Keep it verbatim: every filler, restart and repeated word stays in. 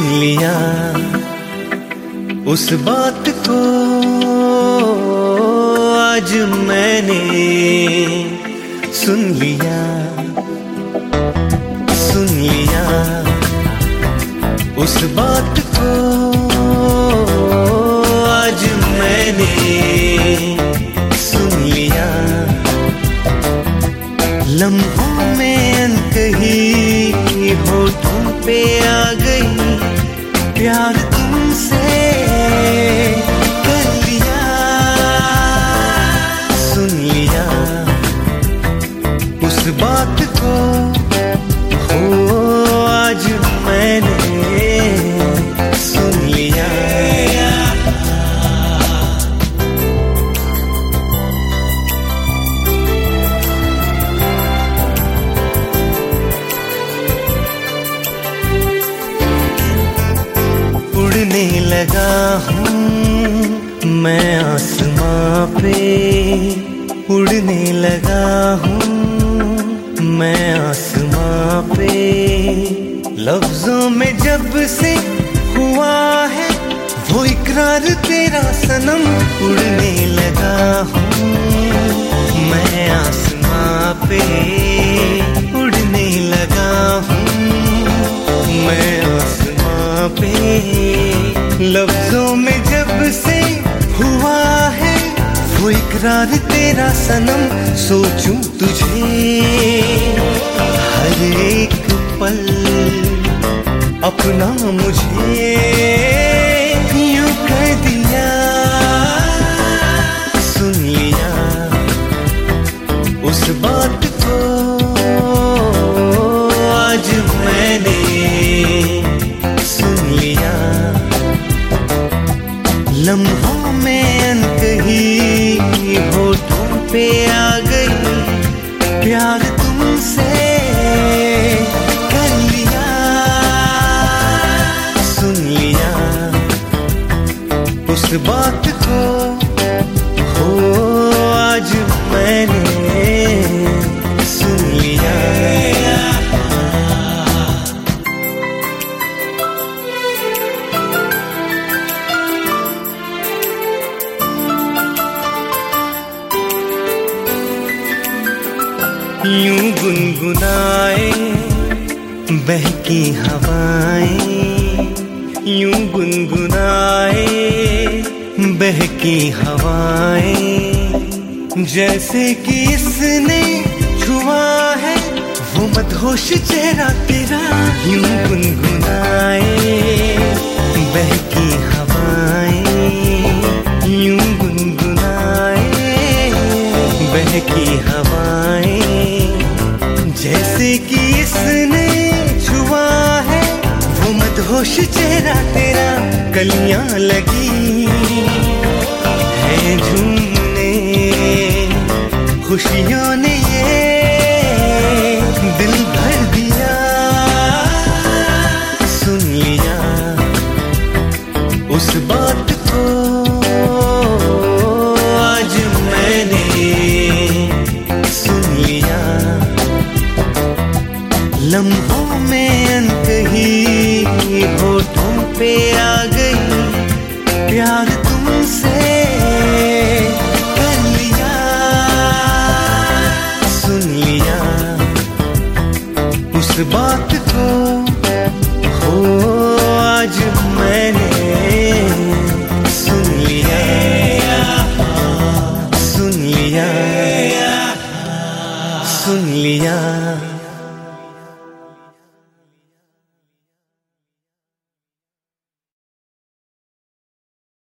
लिया उस बात को आज मैंने सुन लिया, सुन लिया उस बात को आज मैंने सुन लिया। लम्हों में अनकही होठों पे आ गई प्यार तुमसे कर लिया, सुन लिया उस बात को हो आज मैंने सुन लिया। उड़ने लगा हूँ मैं आसमां पे, उड़ने लगा हूँ मैं आसमां पे। लफ्जों में जब से हुआ है वो इकरार तेरा सनम, उड़ने लगा हूँ मैं आसमां पे, उड़ने लगा हूँ मैं आसमां पे। लफ्जों में जब से हुआ है वो इकरार तेरा सनम, सोचूं तुझे हर एक पल अपना मुझे यूं कर दिया, सुन लिया उस बात को आज मैंने सुन लिया। लम्हों में अनकही होठों पे आ गई प्यार तुमसे कर लिया, सुन लिया उस बात को हो आज मैंने सुन लिया। यूं गुनगुनाए बहकी हवाएं, यूं गुनगुनाए बहकी हवाएं। जैसे कि इसने छुआ है वो मदहोश चेहरा तेरा, यूं गुनगुनाए बहकी हवाएं, यूं गुनगुनाए बहकी हवाएं। जैसे कि इसने छुआ है वो मदहोश चेहरा तेरा। कलियां लगी है झूमने खुशियों ने ये दिल भर दिया, सुन लिया उस बात को आज मैंने सुन लिया। लम्हों में अनकही होठों पे आ गई प्यार तुमसे कर लिया, सुन लिया उस बात को हो आज मैंने सुन लिया, सुन लिया, सुन लिया।